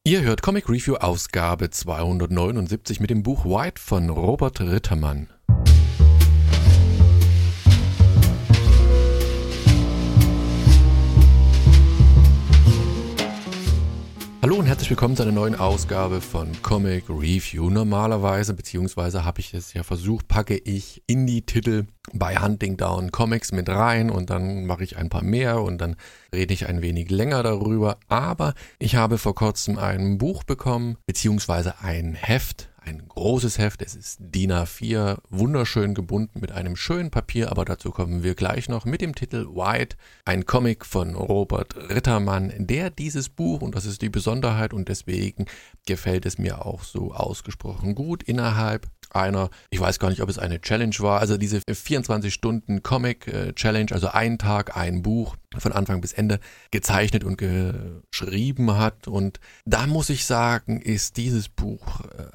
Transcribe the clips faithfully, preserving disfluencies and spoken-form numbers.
Ihr hört Comic Review Ausgabe zweihundertneunundsiebzig mit dem Buch White von Robert Rittermann. Hallo und herzlich willkommen zu einer neuen Ausgabe von Comic Review. Normalerweise, beziehungsweise habe ich es ja versucht, packe ich Indie-Titel bei Hunting Down Comics mit rein und dann mache ich ein paar mehr und dann rede ich ein wenig länger darüber. Aber ich habe vor kurzem ein Buch bekommen, beziehungsweise ein Heft, ein großes Heft. Es ist D I N A vier, wunderschön gebunden mit einem schönen Papier, aber dazu kommen wir gleich noch, mit dem Titel White, ein Comic von Robert Rittermann, der dieses Buch, und das ist die Besonderheit und deswegen gefällt es mir auch so ausgesprochen gut, innerhalb einer, ich weiß gar nicht, ob es eine Challenge war, also diese vierundzwanzig Stunden Comic-Challenge, also ein Tag, ein Buch, von Anfang bis Ende gezeichnet und geschrieben hat. Und da muss ich sagen, ist dieses Buch äh,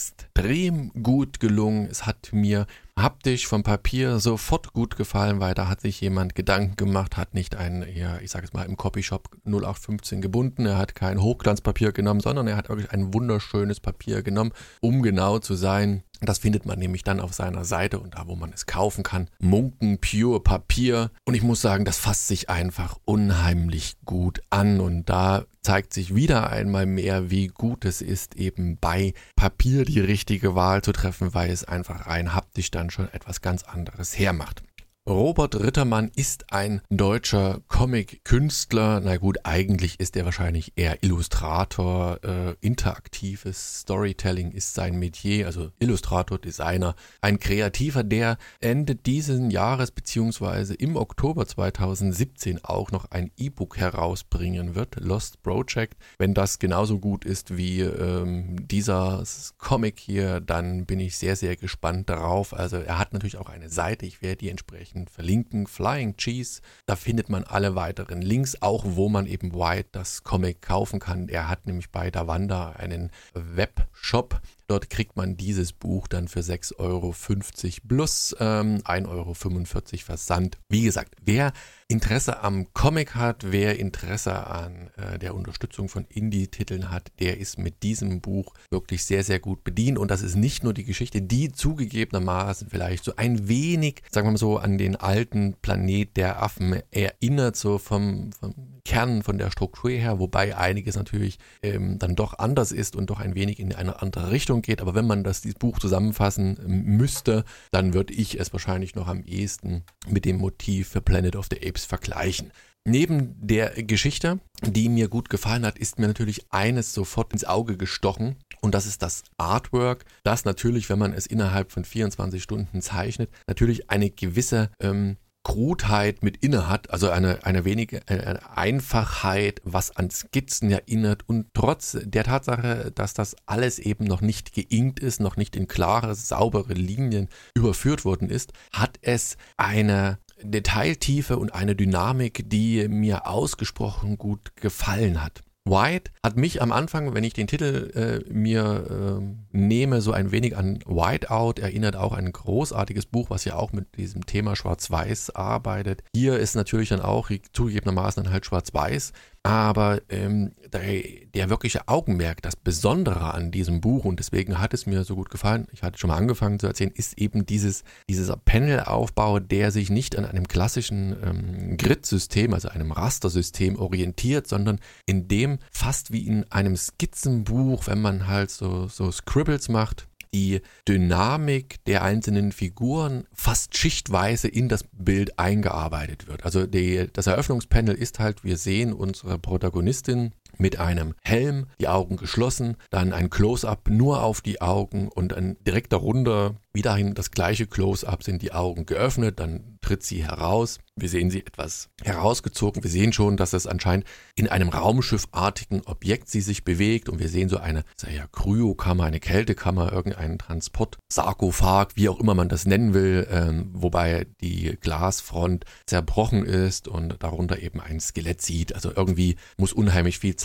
extrem gut gelungen. Es hat mir haptisch vom Papier sofort gut gefallen, weil da hat sich jemand Gedanken gemacht, hat nicht ein, ja, ich sage es mal, im Copyshop null acht fünfzehn gebunden, er hat kein Hochglanzpapier genommen, sondern er hat wirklich ein wunderschönes Papier genommen, um genau zu sein. Das findet man nämlich dann auf seiner Seite und da, wo man es kaufen kann. Munken Pure Papier. Und ich muss sagen, das fasst sich einfach unheimlich gut an. Und da zeigt sich wieder einmal mehr, wie gut es ist, eben bei Papier die richtige Wahl zu treffen, weil es einfach rein haptisch dann schon etwas ganz anderes hermacht. Robert Rittermann ist ein deutscher Comic-Künstler. Na gut, eigentlich ist er wahrscheinlich eher Illustrator. Äh, interaktives Storytelling ist sein Metier, also Illustrator, Designer. Ein Kreativer, der Ende dieses Jahres beziehungsweise im Oktober zweitausendsiebzehn auch noch ein E-Book herausbringen wird, Lost Project. Wenn das genauso gut ist wie ähm, dieser Comic hier, dann bin ich sehr, sehr gespannt darauf. Also er hat natürlich auch eine Seite, ich werde die entsprechend verlinken, Flying Cheese, da findet man alle weiteren Links, auch wo man eben White, das Comic, kaufen kann. Er hat nämlich bei Davanda einen Webshop, dort kriegt man dieses Buch dann für sechs Euro fünfzig plus ähm, ein Euro fünfundvierzig Versand. Wie gesagt, wer Interesse am Comic hat, wer Interesse an äh, der Unterstützung von Indie-Titeln hat, der ist mit diesem Buch wirklich sehr, sehr gut bedient. Und das ist nicht nur die Geschichte, die zugegebenermaßen vielleicht so ein wenig, sagen wir mal so, an den alten Planet der Affen erinnert, so vom, vom Kern, von der Struktur her, wobei einiges natürlich ähm, dann doch anders ist und doch ein wenig in eine andere Richtung geht. Aber wenn man das dieses Buch zusammenfassen müsste, dann würde ich es wahrscheinlich noch am ehesten mit dem Motiv für Planet of the Apes vergleichen. Neben der Geschichte, die mir gut gefallen hat, ist mir natürlich eines sofort ins Auge gestochen und das ist das Artwork, das natürlich, wenn man es innerhalb von vierundzwanzig Stunden zeichnet, natürlich eine gewisse ähm, Krutheit mit inne hat, also eine, eine wenige eine Einfachheit, was an Skizzen erinnert und trotz der Tatsache, dass das alles eben noch nicht geinkt ist, noch nicht in klare, saubere Linien überführt worden ist, hat es eine Detailtiefe und eine Dynamik, die mir ausgesprochen gut gefallen hat. White hat mich am Anfang, wenn ich den Titel äh, mir äh, nehme, so ein wenig an Whiteout erinnert, auch ein großartiges Buch, was ja auch mit diesem Thema Schwarz-Weiß arbeitet. Hier ist natürlich dann auch zugegebenermaßen dann halt Schwarz-Weiß, aber ähm, der, der wirkliche Augenmerk, das Besondere an diesem Buch, und deswegen hat es mir so gut gefallen, ich hatte schon mal angefangen zu erzählen, ist eben dieses, dieser Panelaufbau, der sich nicht an einem klassischen ähm, Grid-System, also einem Rastersystem orientiert, sondern in dem fast wie in einem Skizzenbuch, wenn man halt so, so Scribbles macht, die Dynamik der einzelnen Figuren fast schichtweise in das Bild eingearbeitet wird. Also die, das Eröffnungspanel ist halt, wir sehen unsere Protagonistin mit einem Helm, die Augen geschlossen, dann ein Close-Up nur auf die Augen und dann direkt darunter wiederhin das gleiche Close-Up, sind die Augen geöffnet, dann tritt sie heraus. Wir sehen sie etwas herausgezogen. Wir sehen schon, dass es anscheinend in einem raumschiffartigen Objekt sie sich bewegt und wir sehen so eine ja, Kryokammer, eine Kältekammer, irgendeinen Transport, Sarkophag, wie auch immer man das nennen will, ähm, wobei die Glasfront zerbrochen ist und darunter eben ein Skelett sieht. Also irgendwie muss unheimlich viel Zeit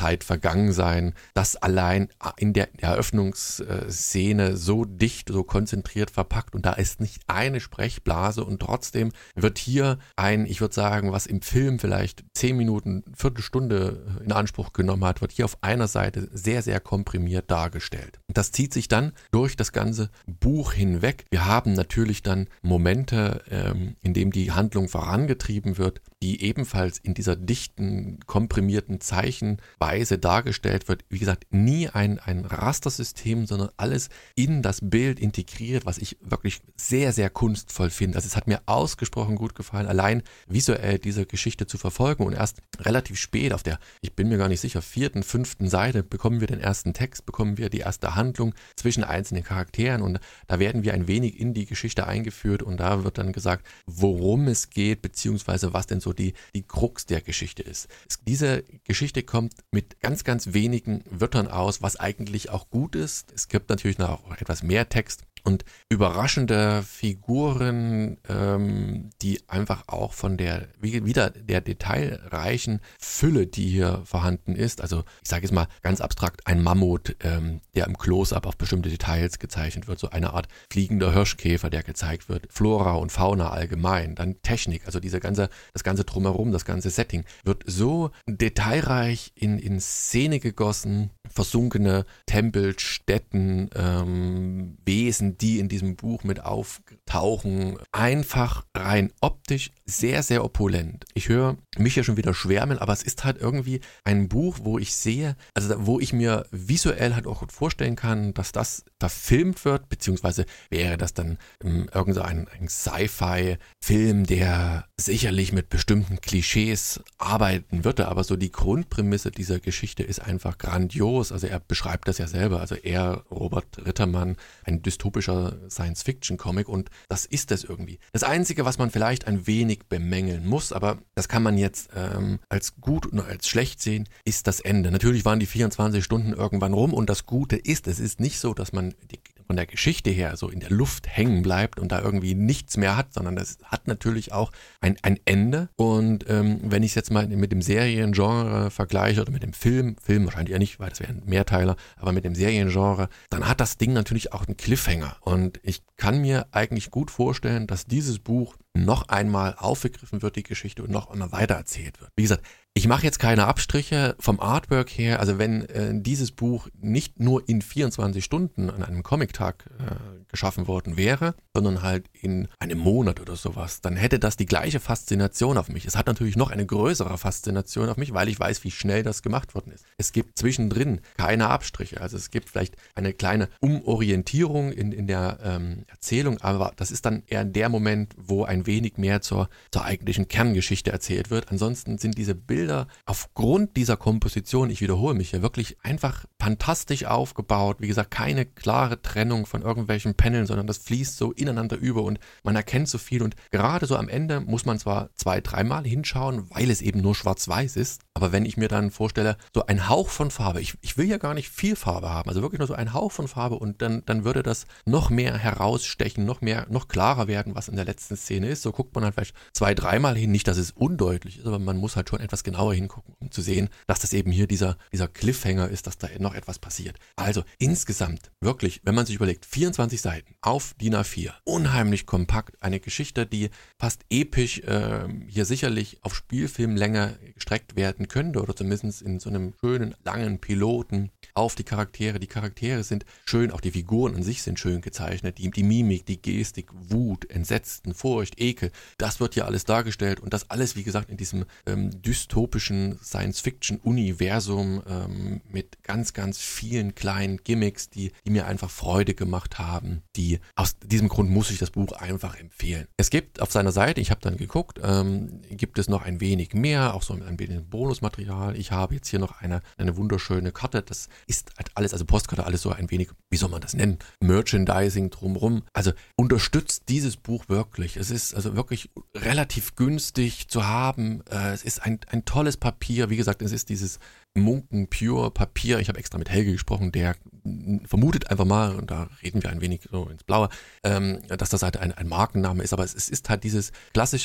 Zeit vergangen sein. Das allein in der Eröffnungsszene so dicht, so konzentriert verpackt und da ist nicht eine Sprechblase und trotzdem wird hier ein, ich würde sagen, was im Film vielleicht zehn Minuten, Viertelstunde in Anspruch genommen hat, wird hier auf einer Seite sehr, sehr komprimiert dargestellt. Das zieht sich dann durch das ganze Buch hinweg. Wir haben natürlich dann Momente, ähm, in dem die Handlung vorangetrieben wird, die ebenfalls in dieser dichten, komprimierten Zeichenweise dargestellt wird. Wie gesagt, nie ein, ein Rastersystem, sondern alles in das Bild integriert, was ich wirklich sehr, sehr kunstvoll finde. Also es hat mir ausgesprochen gut gefallen, allein visuell diese Geschichte zu verfolgen und erst relativ spät auf der, ich bin mir gar nicht sicher, vierten, fünften Seite bekommen wir den ersten Text, bekommen wir die erste Handlung zwischen einzelnen Charakteren und da werden wir ein wenig in die Geschichte eingeführt und da wird dann gesagt, worum es geht, beziehungsweise was denn so die, die Krux der Geschichte ist. Es, diese Geschichte kommt mit ganz, ganz wenigen Wörtern aus, was eigentlich auch gut ist. Es gibt natürlich noch etwas mehr Text und überraschende Figuren, ähm, die einfach auch von der, wie, wieder der detailreichen Fülle, die hier vorhanden ist, also ich sage jetzt mal ganz abstrakt, ein Mammut, ähm, der im Close-up auf bestimmte Details gezeichnet wird, so eine Art fliegender Hirschkäfer, der gezeigt wird, Flora und Fauna allgemein, dann Technik, also diese ganze, das ganze Drumherum, das ganze Setting wird so detailreich in, in Szene gegossen, versunkene Tempel, Städten, ähm, Wesen, die in diesem Buch mit auftauchen. Einfach rein optisch sehr, sehr opulent. Ich höre mich ja schon wieder schwärmen, aber es ist halt irgendwie ein Buch, wo ich sehe, also wo ich mir visuell halt auch vorstellen kann, dass das verfilmt wird, beziehungsweise wäre das dann ähm, irgendein ein Sci-Fi-Film, der sicherlich mit bestimmten Klischees arbeiten würde, aber so die Grundprämisse dieser Geschichte ist einfach grandios. Also er beschreibt das ja selber, also er, Robert Rittermann, ein dystopischer Science-Fiction-Comic und das ist es irgendwie. Das Einzige, was man vielleicht ein wenig bemängeln muss, aber das kann man jetzt ähm, als gut und als schlecht sehen, ist das Ende. Natürlich waren die vierundzwanzig Stunden irgendwann rum und das Gute ist, es ist nicht so, dass man die, von der Geschichte her so in der Luft hängen bleibt und da irgendwie nichts mehr hat, sondern das hat natürlich auch ein, ein Ende und ähm, wenn ich es jetzt mal mit dem Seriengenre vergleiche oder mit dem Film, Film wahrscheinlich eher nicht, weil das wäre ein Mehrteiler, aber mit dem Seriengenre, dann hat das Ding natürlich auch einen Cliffhanger und ich kann mir eigentlich gut vorstellen, dass dieses Buch noch einmal aufgegriffen wird, die Geschichte, und noch einmal weitererzählt wird. Wie gesagt, ich mache jetzt keine Abstriche vom Artwork her, also wenn äh, dieses Buch nicht nur in vierundzwanzig Stunden an einem Comic-Tag äh, geschaffen worden wäre, sondern halt in einem Monat oder sowas, dann hätte das die gleiche Faszination auf mich. Es hat natürlich noch eine größere Faszination auf mich, weil ich weiß, wie schnell das gemacht worden ist. Es gibt zwischendrin keine Abstriche, also es gibt vielleicht eine kleine Umorientierung in, in der ähm, Erzählung, aber das ist dann eher der Moment, wo ein wenig mehr zur, zur eigentlichen Kerngeschichte erzählt wird. Ansonsten sind diese Bilder aufgrund dieser Komposition, ich wiederhole mich ja, wirklich einfach fantastisch aufgebaut. Wie gesagt, keine klare Trennung von irgendwelchen Paneln, sondern das fließt so ineinander über und man erkennt so viel und gerade so am Ende muss man zwar zwei, dreimal hinschauen, weil es eben nur schwarz-weiß ist, aber wenn ich mir dann vorstelle, so ein Hauch von Farbe, ich, ich will ja gar nicht viel Farbe haben, also wirklich nur so ein Hauch von Farbe und dann, dann würde das noch mehr herausstechen, noch mehr, noch klarer werden, was in der letzten Szene ist. So guckt man halt vielleicht zwei, dreimal hin, nicht, dass es undeutlich ist, aber man muss halt schon etwas genauer hingucken, um zu sehen, dass das eben hier dieser, dieser Cliffhanger ist, dass da noch etwas passiert. Also insgesamt wirklich, wenn man sich überlegt, vierundzwanzig Seiten auf D I N A vier, unheimlich kompakt, eine Geschichte, die fast episch äh, hier sicherlich auf Spielfilmlänge gestreckt werden könnte oder zumindest in so einem schönen, langen Piloten auf die Charaktere. Die Charaktere sind schön, auch die Figuren an sich sind schön gezeichnet, die, die Mimik, die Gestik, Wut, Entsetzen, Furcht, Ekel, das wird hier alles dargestellt und das alles, wie gesagt, in diesem ähm, dystopischen Science-Fiction-Universum ähm, mit ganz, ganz vielen kleinen Gimmicks, die, die mir einfach Freude gemacht haben. Die, aus diesem Grund muss ich das Buch einfach empfehlen. Es gibt auf seiner Seite, ich habe dann geguckt, ähm, gibt es noch ein wenig mehr, auch so ein bisschen Bonusmaterial. Ich habe jetzt hier noch eine, eine wunderschöne Karte, das ist halt alles, also Postkarte, alles so ein wenig, wie soll man das nennen, Merchandising drumherum. Also unterstützt dieses Buch wirklich. Es ist also wirklich relativ günstig zu haben. Äh, es ist ein, ein tolles Papier. Wie gesagt, es ist dieses Munken Pure Papier. Ich habe extra mit Helge gesprochen, der vermutet einfach mal, und da reden wir ein wenig so ins Blaue, ähm, dass das halt ein, ein Markenname ist, aber es, es ist halt dieses klassische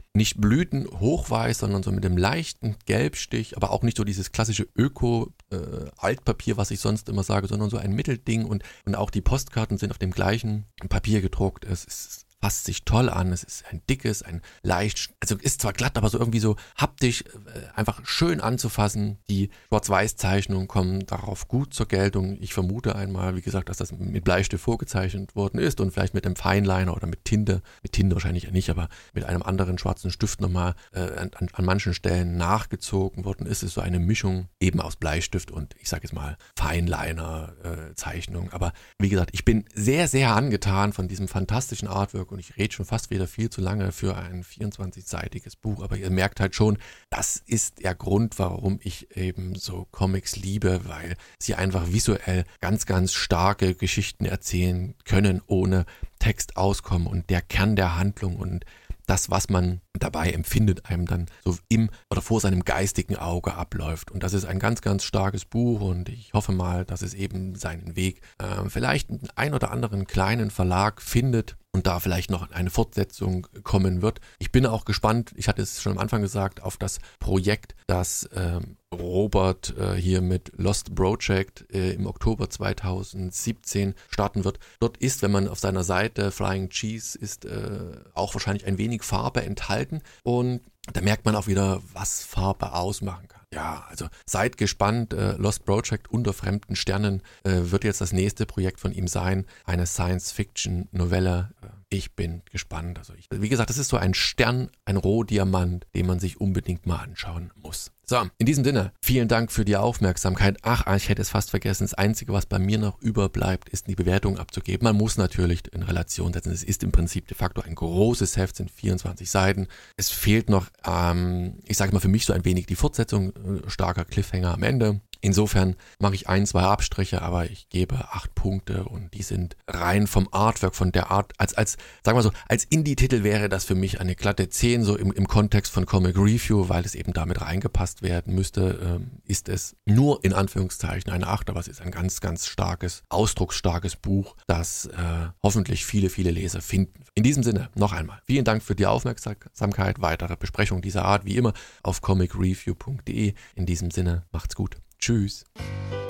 nicht blütenhochweiß, sondern so mit dem leichten Gelbstich, aber auch nicht so dieses klassische Öko-Altpapier, äh, was ich sonst immer sage, sondern so ein Mittelding und, und auch die Postkarten sind auf dem gleichen Papier gedruckt. Es ist fasst sich toll an, es ist ein dickes, ein leicht, also ist zwar glatt, aber so irgendwie so haptisch, äh, einfach schön anzufassen. Die Schwarz-Weiß-Zeichnungen kommen darauf gut zur Geltung. Ich vermute einmal, wie gesagt, dass das mit Bleistift vorgezeichnet worden ist und vielleicht mit einem Feinliner oder mit Tinte, mit Tinte wahrscheinlich nicht, aber mit einem anderen schwarzen Stift nochmal äh, an, an manchen Stellen nachgezogen worden ist. Es ist so eine Mischung eben aus Bleistift und ich sage jetzt mal Feinliner-Zeichnung. Äh, aber wie gesagt, ich bin sehr, sehr angetan von diesem fantastischen Artwork. Und ich rede schon fast wieder viel zu lange für ein vierundzwanzigseitiges Buch, aber ihr merkt halt schon, das ist der Grund, warum ich eben so Comics liebe, weil sie einfach visuell ganz, ganz starke Geschichten erzählen können, ohne Text auskommen und der Kern der Handlung und das, was man dabei empfindet, einem dann so im oder vor seinem geistigen Auge abläuft. Und das ist ein ganz, ganz starkes Buch und ich hoffe mal, dass es eben seinen Weg äh, vielleicht in einen oder anderen kleinen Verlag findet und da vielleicht noch eine Fortsetzung kommen wird. Ich bin auch gespannt, ich hatte es schon am Anfang gesagt, auf das Projekt, das ähm, Robert äh, hier mit Lost Project äh, im Oktober zweitausendsiebzehn starten wird. Dort ist, wenn man auf seiner Seite Flying Cheese ist, äh, auch wahrscheinlich ein wenig Farbe enthalten und da merkt man auch wieder, was Farbe ausmachen kann. Ja, also seid gespannt, äh, Lost Project unter fremden Sternen äh, wird jetzt das nächste Projekt von ihm sein, eine Science-Fiction-Novelle. Äh, ich bin gespannt. Also ich, wie gesagt, das ist so ein Stern, ein Rohdiamant, den man sich unbedingt mal anschauen muss. So, in diesem Sinne, vielen Dank für die Aufmerksamkeit. Ach, ich hätte es fast vergessen. Das Einzige, was bei mir noch überbleibt, ist die Bewertung abzugeben. Man muss natürlich in Relation setzen. Es ist im Prinzip de facto ein großes Heft, sind vierundzwanzig Seiten. Es fehlt noch, ähm, ich sage mal für mich so ein wenig die Fortsetzung, äh, starker Cliffhanger am Ende. Insofern mache ich ein, zwei Abstriche, aber ich gebe acht Punkte und die sind rein vom Artwork, von der Art, als, als, sagen wir so, als Indie-Titel wäre das für mich eine glatte zehn, so im, im Kontext von Comic Review, weil es eben damit reingepasst werden müsste, ähm, ist es nur in Anführungszeichen eine acht, aber es ist ein ganz, ganz starkes, ausdrucksstarkes Buch, das äh, hoffentlich viele, viele Leser finden. In diesem Sinne, noch einmal, vielen Dank für die Aufmerksamkeit, weitere Besprechungen dieser Art, wie immer, auf comic review punkt de. In diesem Sinne, macht's gut. Tschüss.